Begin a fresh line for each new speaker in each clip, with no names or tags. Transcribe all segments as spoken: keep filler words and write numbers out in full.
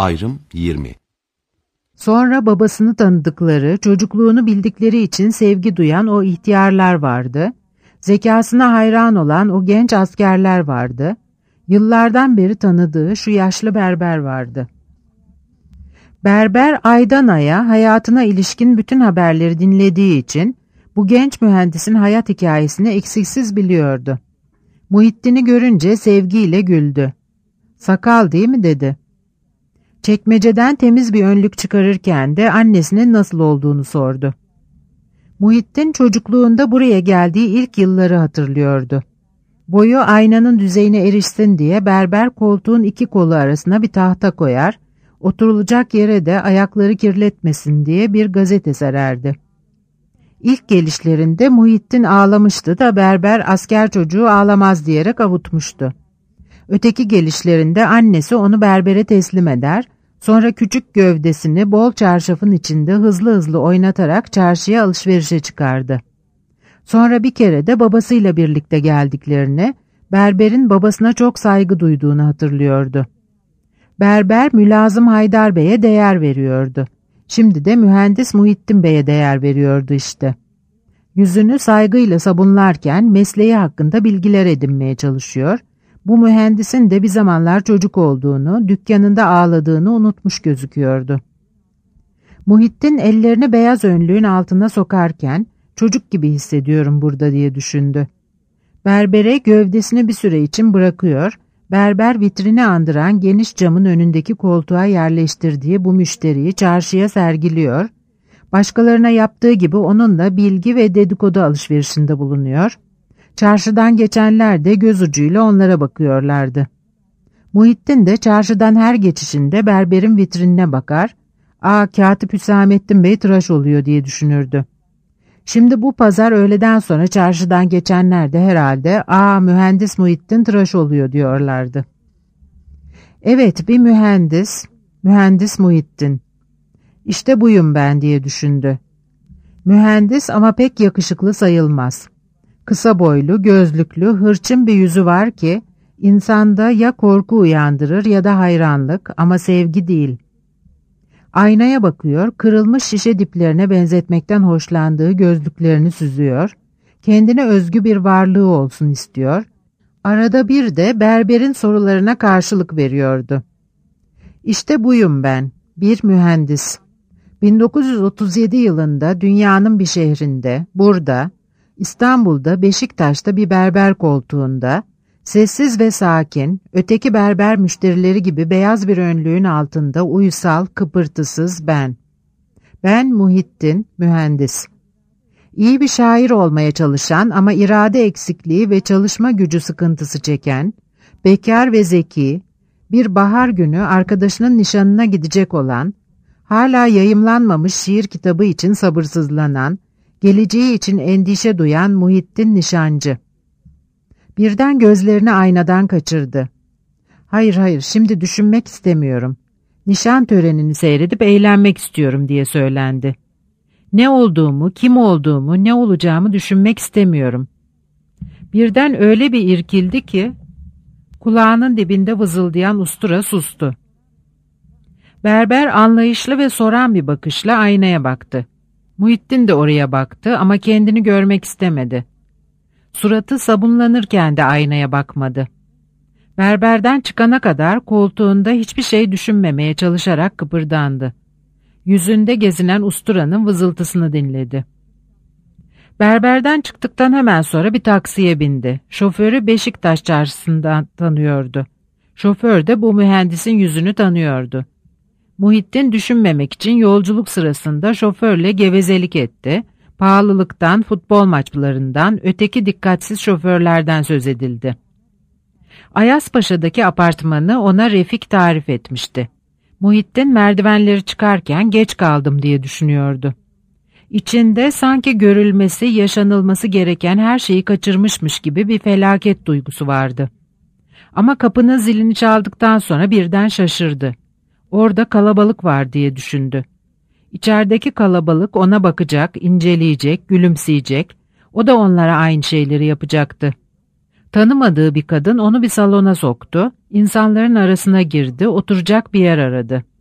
Ayrım yirmi.
Sonra babasını tanıdıkları, çocukluğunu bildikleri için sevgi duyan o ihtiyarlar vardı. Zekasına hayran olan o genç askerler vardı. Yıllardan beri tanıdığı şu yaşlı berber vardı. Berber aydan aya hayatına ilişkin bütün haberleri dinlediği için bu genç mühendisin hayat hikayesini eksiksiz biliyordu. Muhittin'i görünce sevgiyle güldü. "Sakal değil mi?" dedi. Çekmeceden temiz bir önlük çıkarırken de annesinin nasıl olduğunu sordu. Muhittin çocukluğunda buraya geldiği ilk yılları hatırlıyordu. Boyu aynanın düzeyine erişsin diye berber koltuğun iki kolu arasına bir tahta koyar, oturulacak yere de ayakları kirletmesin diye bir gazete sererdi. İlk gelişlerinde Muhittin ağlamıştı da berber asker çocuğu ağlamaz diyerek avutmuştu. Öteki gelişlerinde annesi onu berbere teslim eder, sonra küçük gövdesini bol çarşafın içinde hızlı hızlı oynatarak çarşıya alışverişe çıkardı. Sonra bir kere de babasıyla birlikte geldiklerini, berberin babasına çok saygı duyduğunu hatırlıyordu. Berber Mülazım Haydar Bey'e değer veriyordu. Şimdi de mühendis Muhittin Bey'e değer veriyordu işte. Yüzünü saygıyla sabunlarken mesleği hakkında bilgiler edinmeye çalışıyor, bu mühendisin de bir zamanlar çocuk olduğunu, dükkanında ağladığını unutmuş gözüküyordu. Muhittin ellerini beyaz önlüğün altına sokarken, çocuk gibi hissediyorum burada diye düşündü. Berbere gövdesini bir süre için bırakıyor, berber vitrini andıran geniş camın önündeki koltuğa yerleştirdiği bu müşteriyi çarşıya sergiliyor, başkalarına yaptığı gibi onunla bilgi ve dedikodu alışverişinde bulunuyor, çarşıdan geçenler de göz ucuyla onlara bakıyorlardı. Muhittin de çarşıdan her geçişinde berberin vitrinine bakar, ''Aa, Katip Hüsamettin Bey tıraş oluyor.'' diye düşünürdü. Şimdi bu pazar öğleden sonra çarşıdan geçenler de herhalde ''Aa, mühendis Muhittin tıraş oluyor.'' diyorlardı. Evet, bir mühendis, mühendis Muhittin. İşte buyum ben diye düşündü. Mühendis ama pek yakışıklı sayılmaz. Kısa boylu, gözlüklü, hırçın bir yüzü var ki insanda ya korku uyandırır ya da hayranlık ama sevgi değil. Aynaya bakıyor, kırılmış şişe diplerine benzetmekten hoşlandığı gözlüklerini süzüyor, kendine özgü bir varlığı olsun istiyor, arada bir de berberin sorularına karşılık veriyordu. İşte buyum ben, bir mühendis. bin dokuz yüz otuz yedi yılında dünyanın bir şehrinde, burada, İstanbul'da Beşiktaş'ta bir berber koltuğunda, sessiz ve sakin, öteki berber müşterileri gibi beyaz bir önlüğün altında uysal, kıpırtısız ben. Ben Muhittin, mühendis. İyi bir şair olmaya çalışan ama irade eksikliği ve çalışma gücü sıkıntısı çeken, bekar ve zeki, bir bahar günü arkadaşının nişanına gidecek olan, hala yayımlanmamış şiir kitabı için sabırsızlanan, geleceği için endişe duyan Muhittin nişancı. Birden gözlerini aynadan kaçırdı. Hayır hayır, şimdi düşünmek istemiyorum. Nişan törenini seyredip eğlenmek istiyorum diye söylendi. Ne olduğumu, kim olduğumu, ne olacağımı düşünmek istemiyorum. Birden öyle bir irkildi ki kulağının dibinde vızıldayan ustura sustu. Berber anlayışlı ve soran bir bakışla aynaya baktı. Muhittin de oraya baktı ama kendini görmek istemedi. Suratı sabunlanırken de aynaya bakmadı. Berberden çıkana kadar koltuğunda hiçbir şey düşünmemeye çalışarak kıpırdandı. Yüzünde gezinen usturanın vızıltısını dinledi. Berberden çıktıktan hemen sonra bir taksiye bindi. Şoförü Beşiktaş çarşısından tanıyordu. Şoför de bu mühendisin yüzünü tanıyordu. Muhittin düşünmemek için yolculuk sırasında şoförle gevezelik etti. Pahalılıktan, futbol maçlarından, öteki dikkatsiz şoförlerden söz edildi. Ayazpaşa'daki apartmanı ona Refik tarif etmişti. Muhittin merdivenleri çıkarken geç kaldım diye düşünüyordu. İçinde sanki görülmesi, yaşanılması gereken her şeyi kaçırmışmış gibi bir felaket duygusu vardı. Ama kapının zilini çaldıktan sonra birden şaşırdı. Orada kalabalık var diye düşündü. İçerideki kalabalık ona bakacak, inceleyecek, gülümseyecek. O da onlara aynı şeyleri yapacaktı. Tanımadığı bir kadın onu bir salona soktu, insanların arasına girdi, oturacak bir yer aradı.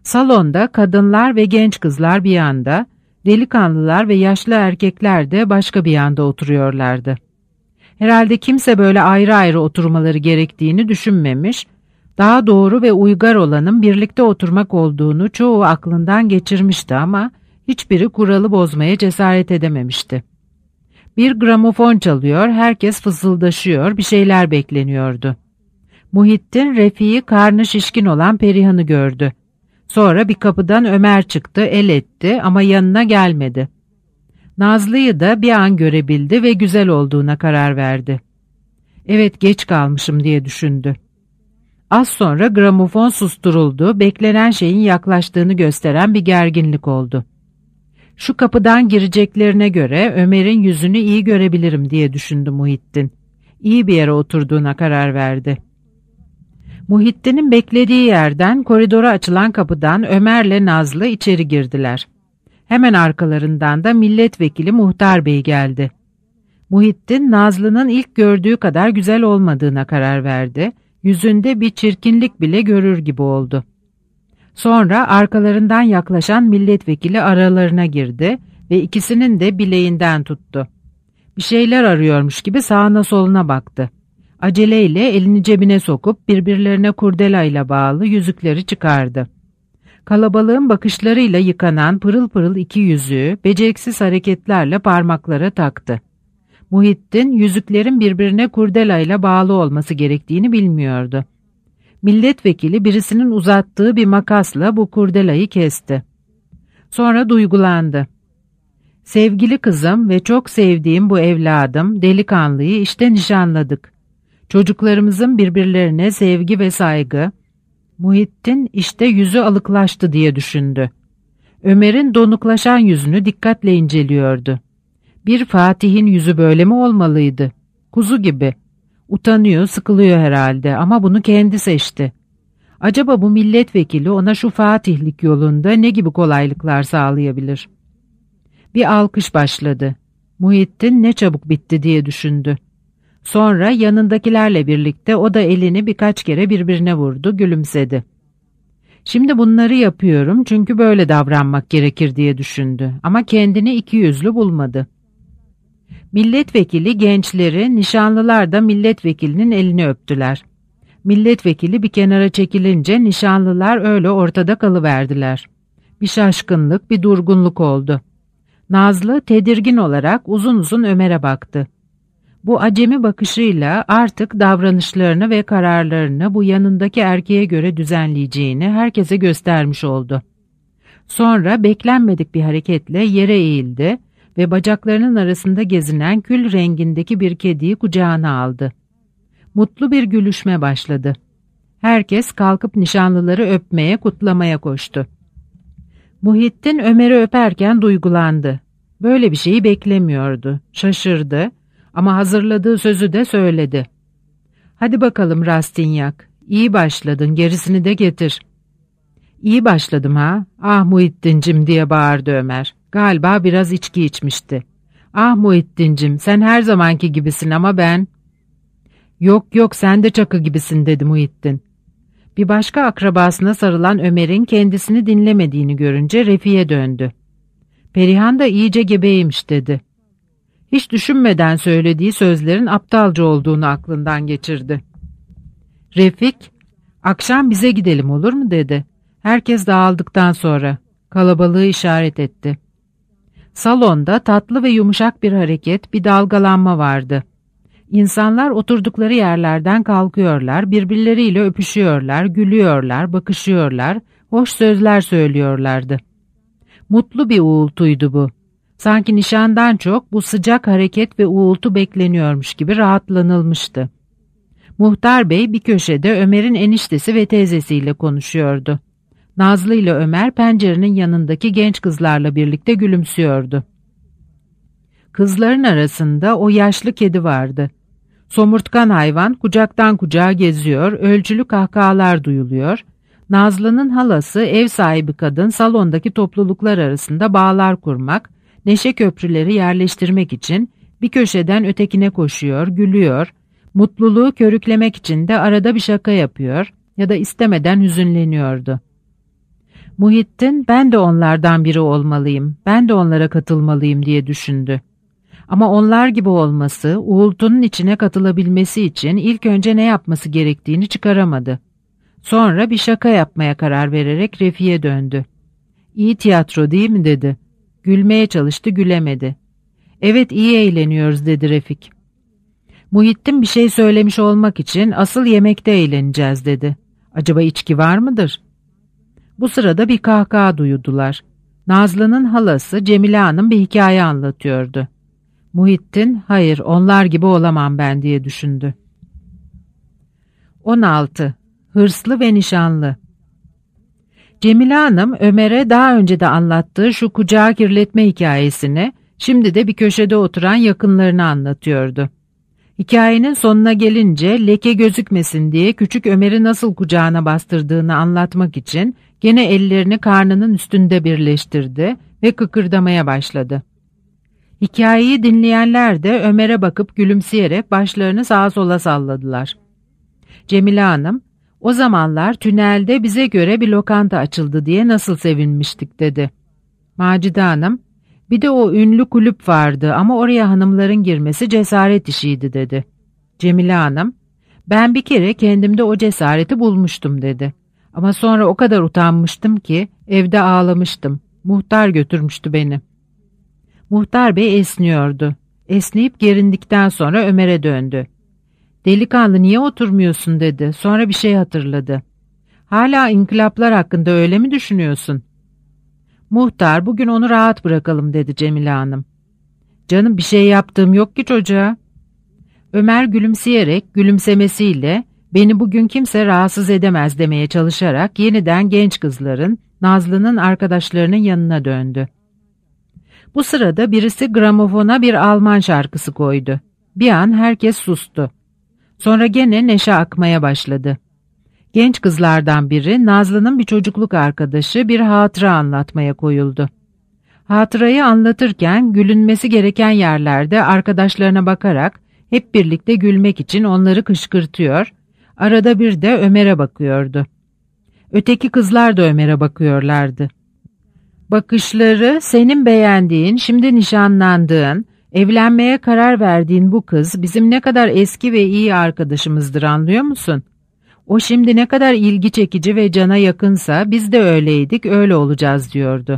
Salonda kadınlar ve genç kızlar bir yanda, delikanlılar ve yaşlı erkekler de başka bir yanda oturuyorlardı. Herhalde kimse böyle ayrı ayrı oturmaları gerektiğini düşünmemiş, daha doğru ve uygar olanın birlikte oturmak olduğunu çoğu aklından geçirmişti ama hiçbiri kuralı bozmaya cesaret edememişti. Bir gramofon çalıyor, herkes fısıldaşıyor, bir şeyler bekleniyordu. Muhittin, Refik'i, karnı şişkin olan Perihan'ı gördü. Sonra bir kapıdan Ömer çıktı, el etti ama yanına gelmedi. Nazlı'yı da bir an görebildi ve güzel olduğuna karar verdi. Evet, geç kalmışım diye düşündü. Az sonra gramofon susturuldu, beklenen şeyin yaklaştığını gösteren bir gerginlik oldu. Şu kapıdan gireceklerine göre Ömer'in yüzünü iyi görebilirim diye düşündü Muhittin. İyi bir yere oturduğuna karar verdi. Muhittin'in beklediği yerden koridora açılan kapıdan Ömer'le Nazlı içeri girdiler. Hemen arkalarından da milletvekili Muhtar Bey geldi. Muhittin, Nazlı'nın ilk gördüğü kadar güzel olmadığına karar verdi. Yüzünde bir çirkinlik bile görür gibi oldu. Sonra arkalarından yaklaşan milletvekili aralarına girdi ve ikisinin de bileğinden tuttu. Bir şeyler arıyormuş gibi sağına soluna baktı. Aceleyle elini cebine sokup birbirlerine kurdelayla bağlı yüzükleri çıkardı. Kalabalığın bakışlarıyla yıkanan pırıl pırıl iki yüzüğü beceriksiz hareketlerle parmaklara taktı. Muhittin, yüzüklerin birbirine kurdelayla bağlı olması gerektiğini bilmiyordu. Milletvekili birisinin uzattığı bir makasla bu kurdelayı kesti. Sonra duygulandı. Sevgili kızım ve çok sevdiğim bu evladım, delikanlıyı işte nişanladık. Çocuklarımızın birbirlerine sevgi ve saygı. Muhittin işte yüzü alıklaştı diye düşündü. Ömer'in donuklaşan yüzünü dikkatle inceliyordu. Bir Fatih'in yüzü böyle mi olmalıydı? Kuzu gibi. Utanıyor, sıkılıyor herhalde ama bunu kendi seçti. Acaba bu milletvekili ona şu Fatihlik yolunda ne gibi kolaylıklar sağlayabilir? Bir alkış başladı. Muhittin ne çabuk bitti diye düşündü. Sonra yanındakilerle birlikte o da elini birkaç kere birbirine vurdu, gülümsedi. Şimdi bunları yapıyorum çünkü böyle davranmak gerekir diye düşündü ama kendini ikiyüzlü bulmadı. Milletvekili gençleri, nişanlılar da milletvekilinin elini öptüler. Milletvekili bir kenara çekilince nişanlılar öyle ortada kalıverdiler. Bir şaşkınlık, bir durgunluk oldu. Nazlı tedirgin olarak uzun uzun Ömer'e baktı. Bu acemi bakışıyla artık davranışlarını ve kararlarını bu yanındaki erkeğe göre düzenleyeceğini herkese göstermiş oldu. Sonra beklenmedik bir hareketle yere eğildi ve bacaklarının arasında gezinen kül rengindeki bir kediyi kucağına aldı. Mutlu bir gülüşme başladı. Herkes kalkıp nişanlıları öpmeye, kutlamaya koştu. Muhittin Ömer'i öperken duygulandı. Böyle bir şeyi beklemiyordu, şaşırdı ama hazırladığı sözü de söyledi. "Hadi bakalım Rastinyak, iyi başladın, gerisini de getir." "İyi başladım ha? Ah Muhittincim," diye bağırdı Ömer. Galiba biraz içki içmişti. "Ah Muhittincim, sen her zamanki gibisin ama ben..." "Yok yok, sen de çakı gibisin," dedi Muhittin. Bir başka akrabasına sarılan Ömer'in kendisini dinlemediğini görünce Refik'e döndü. "Perihan da iyice gebeymiş," dedi. Hiç düşünmeden söylediği sözlerin aptalca olduğunu aklından geçirdi. Refik, "Akşam bize gidelim olur mu?" dedi. Herkes dağıldıktan sonra kalabalığı işaret etti. Salonda tatlı ve yumuşak bir hareket, bir dalgalanma vardı. İnsanlar oturdukları yerlerden kalkıyorlar, birbirleriyle öpüşüyorlar, gülüyorlar, bakışıyorlar, hoş sözler söylüyorlardı. Mutlu bir uğultuydu bu. Sanki nişandan çok bu sıcak hareket ve uğultu bekleniyormuş gibi rahatlanılmıştı. Muhtar Bey bir köşede Ömer'in eniştesi ve teyzesiyle konuşuyordu. Nazlı ile Ömer pencerenin yanındaki genç kızlarla birlikte gülümsüyordu. Kızların arasında o yaşlı kedi vardı. Somurtkan hayvan kucaktan kucağa geziyor, ölçülü kahkahalar duyuluyor. Nazlı'nın halası ev sahibi kadın salondaki topluluklar arasında bağlar kurmak, neşe köprüleri yerleştirmek için bir köşeden ötekine koşuyor, gülüyor, mutluluğu körüklemek için de arada bir şaka yapıyor ya da istemeden hüzünleniyordu. Muhittin ben de onlardan biri olmalıyım, ben de onlara katılmalıyım diye düşündü. Ama onlar gibi olması, uğultunun içine katılabilmesi için ilk önce ne yapması gerektiğini çıkaramadı. Sonra bir şaka yapmaya karar vererek Refik'e döndü. "İyi tiyatro değil mi?" dedi. Gülmeye çalıştı, gülemedi. "Evet, iyi eğleniyoruz," dedi Refik. Muhittin bir şey söylemiş olmak için "Asıl yemekte eğleneceğiz," dedi. "Acaba içki var mıdır?" Bu sırada bir kahkaha duydular. Nazlı'nın halası Cemile Hanım bir hikaye anlatıyordu. Muhittin, "Hayır, onlar gibi olamam ben," diye düşündü. on altı. Hırslı ve nişanlı. Cemile Hanım, Ömer'e daha önce de anlattığı şu kucağı kirletme hikayesini, şimdi de bir köşede oturan yakınlarını anlatıyordu. Hikayenin sonuna gelince leke gözükmesin diye küçük Ömer'i nasıl kucağına bastırdığını anlatmak için gene ellerini karnının üstünde birleştirdi ve kıkırdamaya başladı. Hikayeyi dinleyenler de Ömer'e bakıp gülümseyerek başlarını sağa sola salladılar. Cemile Hanım, "O zamanlar tünelde bize göre bir lokanta açıldı diye nasıl sevinmiştik," dedi. Macide Hanım, "Bir de o ünlü kulüp vardı ama oraya hanımların girmesi cesaret işiydi," dedi. Cemile Hanım, "Ben bir kere kendimde o cesareti bulmuştum," dedi. "Ama sonra o kadar utanmıştım ki evde ağlamıştım. Muhtar götürmüştü beni." Muhtar Bey esniyordu. Esneyip gerindikten sonra Ömer'e döndü. "Delikanlı, niye oturmuyorsun?" dedi. Sonra bir şey hatırladı. "Hala inkılaplar hakkında öyle mi düşünüyorsun?" "Muhtar, bugün onu rahat bırakalım," dedi Cemile Hanım. "Canım, bir şey yaptığım yok ki çocuğa." Ömer gülümseyerek, gülümsemesiyle "Beni bugün kimse rahatsız edemez," demeye çalışarak yeniden genç kızların, Nazlı'nın arkadaşlarının yanına döndü. Bu sırada birisi gramofona bir Alman şarkısı koydu. Bir an herkes sustu. Sonra gene neşe akmaya başladı. Genç kızlardan biri, Nazlı'nın bir çocukluk arkadaşı, bir hatıra anlatmaya koyuldu. Hatırayı anlatırken gülünmesi gereken yerlerde arkadaşlarına bakarak hep birlikte gülmek için onları kışkırtıyor, arada bir de Ömer'e bakıyordu. Öteki kızlar da Ömer'e bakıyorlardı. Bakışları, senin beğendiğin, şimdi nişanlandığın, evlenmeye karar verdiğin bu kız bizim ne kadar eski ve iyi arkadaşımızdır, anlıyor musun? O şimdi ne kadar ilgi çekici ve cana yakınsa biz de öyleydik, öyle olacağız diyordu.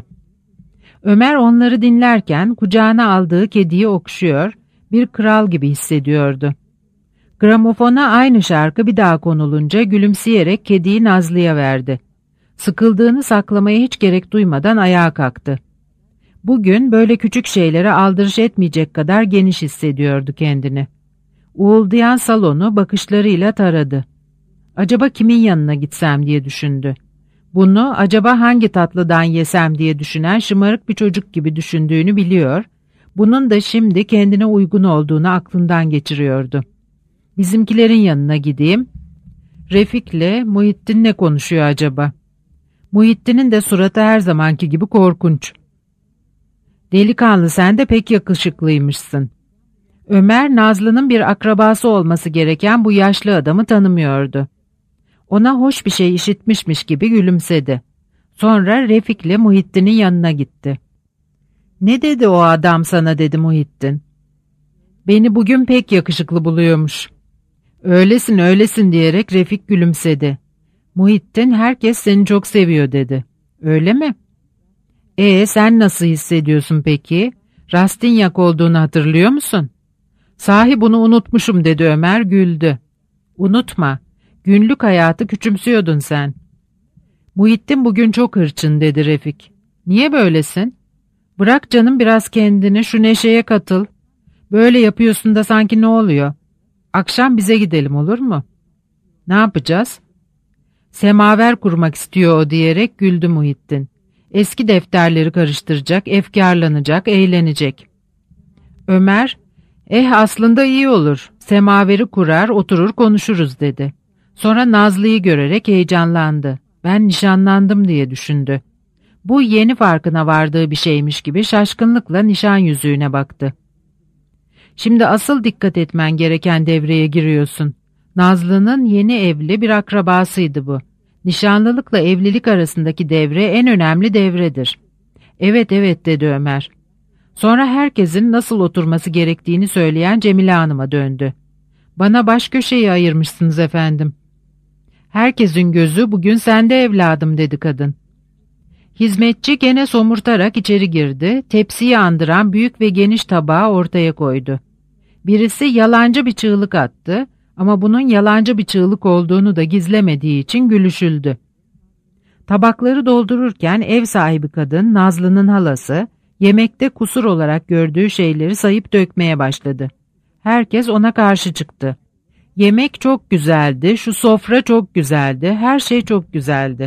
Ömer onları dinlerken kucağına aldığı kediyi okşuyor, bir kral gibi hissediyordu. Gramofona aynı şarkı bir daha konulunca gülümseyerek kediyi Nazlı'ya verdi. Sıkıldığını saklamaya hiç gerek duymadan ayağa kalktı. Bugün böyle küçük şeylere aldırış etmeyecek kadar geniş hissediyordu kendini. Uğuldayan salonu bakışlarıyla taradı. Acaba kimin yanına gitsem diye düşündü. Bunu acaba hangi tatlıdan yesem diye düşünen şımarık bir çocuk gibi düşündüğünü biliyor, bunun da şimdi kendine uygun olduğunu aklından geçiriyordu. Bizimkilerin yanına gideyim. Refik'le Muhittin ne konuşuyor acaba? Muhittin'in de suratı her zamanki gibi korkunç. Delikanlı, sen de pek yakışıklıymışsın. Ömer, Nazlı'nın bir akrabası olması gereken bu yaşlı adamı tanımıyordu. Ona hoş bir şey işitmişmiş gibi gülümsedi. Sonra Refik'le Muhittin'in yanına gitti. "Ne dedi o adam sana?" dedi Muhittin. "Beni bugün pek yakışıklı buluyormuş." "Öylesin öylesin," diyerek Refik gülümsedi. Muhittin, "Herkes seni çok seviyor," dedi. "Öyle mi?" "Ee, sen nasıl hissediyorsun peki? Rastinyak olduğunu hatırlıyor musun?" "Sahi bunu unutmuşum," dedi Ömer, güldü. "Unutma, günlük hayatı küçümsüyordun sen." "Muhittin bugün çok hırçın," dedi Refik. "Niye böylesin? Bırak canım biraz kendini, şu neşeye katıl. Böyle yapıyorsun da sanki ne oluyor? Akşam bize gidelim, olur mu?" "Ne yapacağız?" "Semaver kurmak istiyor o," diyerek güldü Muhittin. "Eski defterleri karıştıracak, efkarlanacak, eğlenecek." Ömer, "Eh aslında iyi olur. Semaveri kurar, oturur konuşuruz," dedi. Sonra Nazlı'yı görerek heyecanlandı. "Ben nişanlandım," diye düşündü. Bu yeni farkına vardığı bir şeymiş gibi şaşkınlıkla nişan yüzüğüne baktı. "Şimdi asıl dikkat etmen gereken devreye giriyorsun. Nazlı'nın yeni evli bir akrabasıydı bu. Nişanlılıkla evlilik arasındaki devre en önemli devredir. Evet evet dedi Ömer. Sonra herkesin nasıl oturması gerektiğini söyleyen Cemile Hanım'a döndü. Bana baş köşeyi ayırmışsınız efendim. Herkesin gözü bugün sende evladım dedi kadın. Hizmetçi gene somurtarak içeri girdi, tepsiyi andıran büyük ve geniş tabağı ortaya koydu. Birisi yalancı bir çığlık attı ama bunun yalancı bir çığlık olduğunu da gizlemediği için gülüşüldü. Tabakları doldururken ev sahibi kadın, Nazlı'nın halası, yemekte kusur olarak gördüğü şeyleri sayıp dökmeye başladı. Herkes ona karşı çıktı. Yemek çok güzeldi, şu sofra çok güzeldi, her şey çok güzeldi.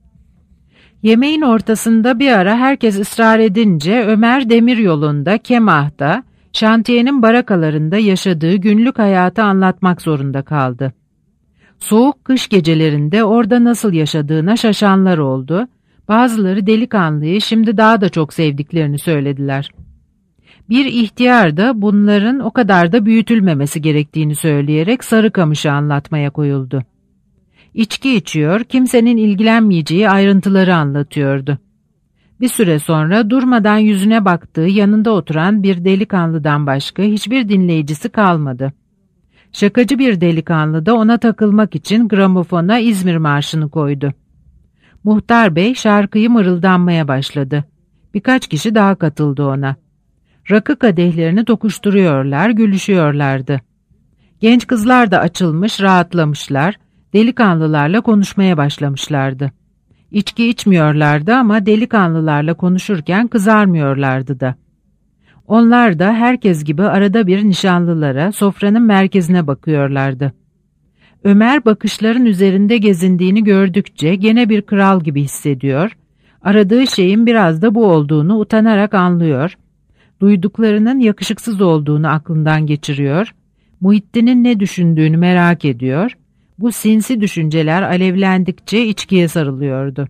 Yemeğin ortasında bir ara herkes ısrar edince Ömer demiryolunda, Kemah'ta, şantiyenin barakalarında yaşadığı günlük hayatı anlatmak zorunda kaldı. Soğuk kış gecelerinde orada nasıl yaşadığına şaşanlar oldu, bazıları delikanlıyı şimdi daha da çok sevdiklerini söylediler. Bir ihtiyar da bunların o kadar da büyütülmemesi gerektiğini söyleyerek Sarıkamış'ı anlatmaya koyuldu. İçki içiyor, kimsenin ilgilenmeyeceği ayrıntıları anlatıyordu. Bir süre sonra durmadan yüzüne baktığı yanında oturan bir delikanlıdan başka hiçbir dinleyicisi kalmadı. Şakacı bir delikanlı da ona takılmak için gramofona İzmir Marşı'nı koydu. Muhtar Bey şarkıyı mırıldanmaya başladı. Birkaç kişi daha katıldı ona. Rakı kadehlerini tokuşturuyorlar, gülüşüyorlardı. Genç kızlar da açılmış, rahatlamışlar, delikanlılarla konuşmaya başlamışlardı. İçki içmiyorlardı ama delikanlılarla konuşurken kızarmıyorlardı da. Onlar da herkes gibi arada bir nişanlılara, sofranın merkezine bakıyorlardı. Ömer bakışların üzerinde gezindiğini gördükçe gene bir kral gibi hissediyor, aradığı şeyin biraz da bu olduğunu utanarak anlıyor, duyduklarının yakışıksız olduğunu aklından geçiriyor, Muhittin'in ne düşündüğünü merak ediyor, bu sinsi düşünceler alevlendikçe içkiye sarılıyordu.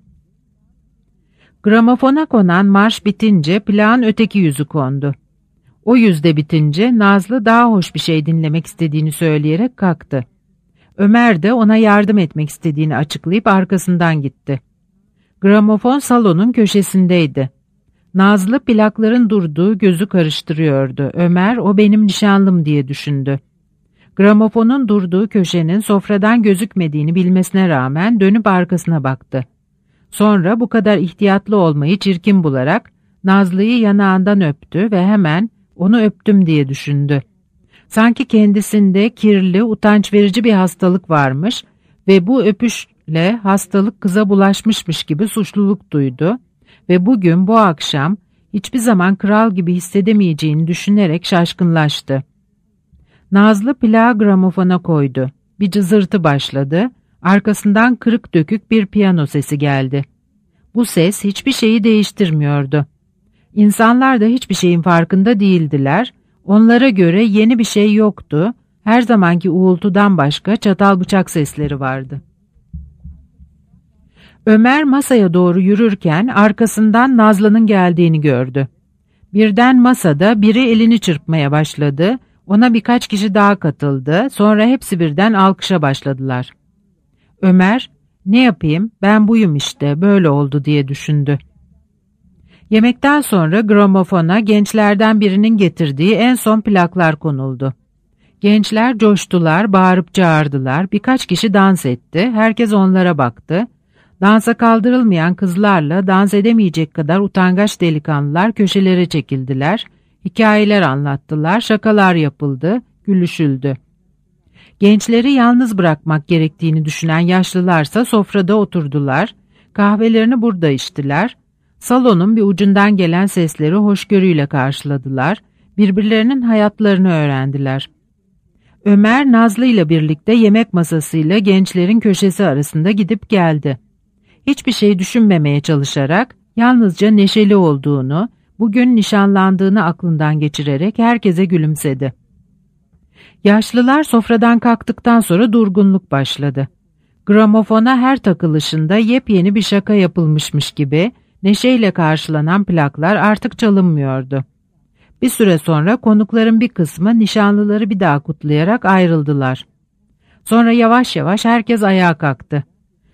Gramofona konan marş bitince plağın öteki yüzü kondu. O yüzde bitince Nazlı daha hoş bir şey dinlemek istediğini söyleyerek kalktı. Ömer de ona yardım etmek istediğini açıklayıp arkasından gitti. Gramofon salonun köşesindeydi. Nazlı plakların durduğu gözü karıştırıyordu. Ömer o benim nişanlım diye düşündü. Gramofonun durduğu köşenin sofradan gözükmediğini bilmesine rağmen dönüp arkasına baktı. Sonra bu kadar ihtiyatlı olmayı çirkin bularak Nazlı'yı yanağından öptü ve hemen onu öptüm diye düşündü. Sanki kendisinde kirli, utanç verici bir hastalık varmış ve bu öpüşle hastalık kıza bulaşmışmış gibi suçluluk duydu ve bugün bu akşam hiçbir zaman kral gibi hissedemeyeceğini düşünerek şaşkınlaştı. Nazlı plağı gramofona koydu. Bir cızırtı başladı, arkasından kırık dökük bir piyano sesi geldi. Bu ses hiçbir şeyi değiştirmiyordu. İnsanlar da hiçbir şeyin farkında değildiler, onlara göre yeni bir şey yoktu, her zamanki uğultudan başka çatal bıçak sesleri vardı. Ömer masaya doğru yürürken arkasından Nazlı'nın geldiğini gördü. Birden masada biri elini çırpmaya başladı, ona birkaç kişi daha katıldı, sonra hepsi birden alkışa başladılar. Ömer, ne yapayım, ben buyum işte, böyle oldu diye düşündü. Yemekten sonra gramofona gençlerden birinin getirdiği en son plaklar konuldu. Gençler coştular, bağırıp çağırdılar, birkaç kişi dans etti, herkes onlara baktı. Dansa kaldırılmayan kızlarla dans edemeyecek kadar utangaç delikanlılar köşelere çekildiler, hikayeler anlattılar, şakalar yapıldı, gülüşüldü. Gençleri yalnız bırakmak gerektiğini düşünen yaşlılarsa sofrada oturdular, kahvelerini burada içtiler, salonun bir ucundan gelen sesleri hoşgörüyle karşıladılar, birbirlerinin hayatlarını öğrendiler. Ömer Nazlı ile birlikte yemek masasıyla gençlerin köşesi arasında gidip geldi. Hiçbir şey düşünmemeye çalışarak yalnızca neşeli olduğunu, bugün nişanlandığını aklından geçirerek herkese gülümsedi. Yaşlılar sofradan kalktıktan sonra durgunluk başladı. Gramofona her takılışında yepyeni bir şaka yapılmışmış gibi neşeyle karşılanan plaklar artık çalınmıyordu. Bir süre sonra konukların bir kısmı nişanlıları bir daha kutlayarak ayrıldılar. Sonra yavaş yavaş herkes ayağa kalktı.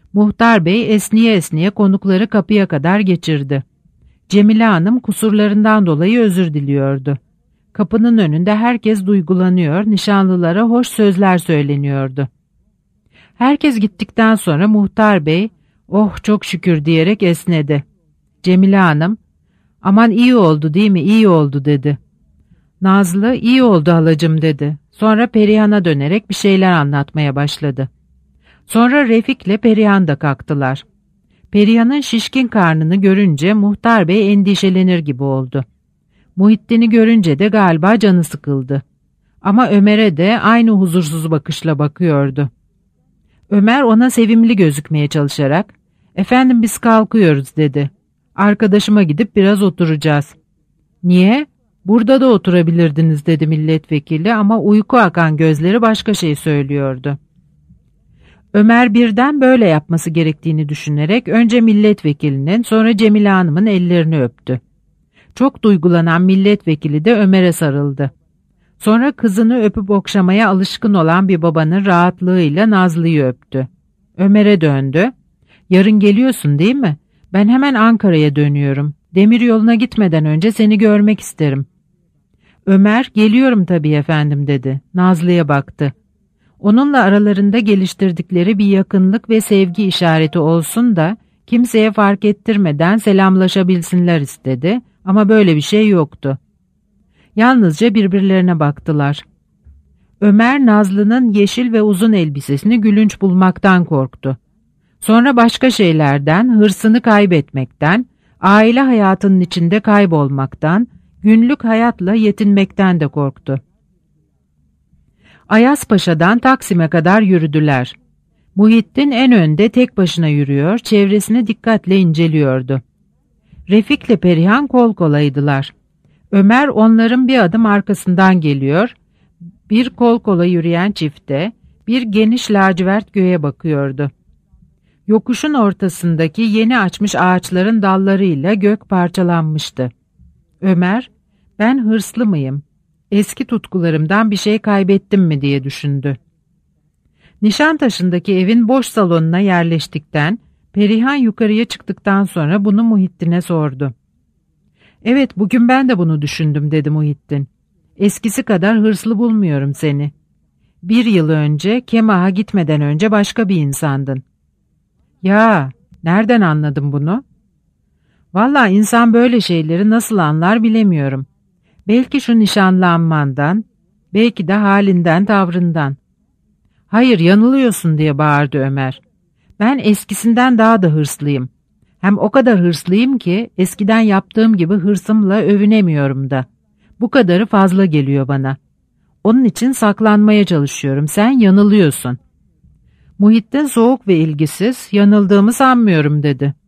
Muhtar bey esniye esniye konukları kapıya kadar geçirdi. Cemile Hanım kusurlarından dolayı özür diliyordu. Kapının önünde herkes duygulanıyor, nişanlılara hoş sözler söyleniyordu. Herkes gittikten sonra muhtar bey, "Oh çok şükür" diyerek esnedi. Cemile Hanım, "Aman iyi oldu değil mi, iyi oldu" dedi. Nazlı, "İyi oldu halacığım" dedi. Sonra Perihan'a dönerek bir şeyler anlatmaya başladı. Sonra Refik'le Perihan da kalktılar. Perihan'ın şişkin karnını görünce muhtar bey endişelenir gibi oldu. Muhittin'i görünce de galiba canı sıkıldı. Ama Ömer'e de aynı huzursuz bakışla bakıyordu. Ömer ona sevimli gözükmeye çalışarak, "Efendim biz kalkıyoruz" dedi. "Arkadaşıma gidip biraz oturacağız." "Niye? Burada da oturabilirdiniz" dedi milletvekili ama uyku akan gözleri başka şey söylüyordu. Ömer birden böyle yapması gerektiğini düşünerek önce milletvekilinin sonra Cemile Hanım'ın ellerini öptü. Çok duygulanan milletvekili de Ömer'e sarıldı. Sonra kızını öpüp okşamaya alışkın olan bir babanın rahatlığıyla Nazlı'yı öptü. Ömer'e döndü. "Yarın geliyorsun değil mi? Ben hemen Ankara'ya dönüyorum. Demiryoluna gitmeden önce seni görmek isterim." Ömer, "Geliyorum tabii efendim" dedi. Nazlı'ya baktı. Onunla aralarında geliştirdikleri bir yakınlık ve sevgi işareti olsun da kimseye fark ettirmeden selamlaşabilsinler istedi ama böyle bir şey yoktu. Yalnızca birbirlerine baktılar. Ömer Nazlı'nın yeşil ve uzun elbisesini gülünç bulmaktan korktu. Sonra başka şeylerden, hırsını kaybetmekten, aile hayatının içinde kaybolmaktan, günlük hayatla yetinmekten de korktu. Ayazpaşa'dan Taksim'e kadar yürüdüler. Muhittin en önde tek başına yürüyor, çevresini dikkatle inceliyordu. Refik'le Perihan kol kolaydılar. Ömer onların bir adım arkasından geliyor, bir kol kola yürüyen çifte, bir geniş lacivert göğe bakıyordu. Yokuşun ortasındaki yeni açmış ağaçların dallarıyla gök parçalanmıştı. Ömer, "Ben hırslı mıyım? Eski tutkularımdan bir şey kaybettim mi?" diye düşündü. Nişantaşı'ndaki evin boş salonuna yerleştikten, Perihan yukarıya çıktıktan sonra bunu Muhittin'e sordu. "Evet, bugün ben de bunu düşündüm" dedi Muhittin. "Eskisi kadar hırslı bulmuyorum seni. Bir yıl önce, Kemah'a gitmeden önce başka bir insandın." "Ya, nereden anladın bunu?" "Vallahi insan böyle şeyleri nasıl anlar bilemiyorum. Belki şu nişanlanmandan, belki de halinden, tavrından." "Hayır, yanılıyorsun" diye bağırdı Ömer. "Ben eskisinden daha da hırslıyım. Hem o kadar hırslıyım ki eskiden yaptığım gibi hırsımla övünemiyorum da. Bu kadarı fazla geliyor bana. Onun için saklanmaya çalışıyorum. Sen yanılıyorsun." Muhittin soğuk ve ilgisiz, "Yanıldığımı sanmıyorum" dedi.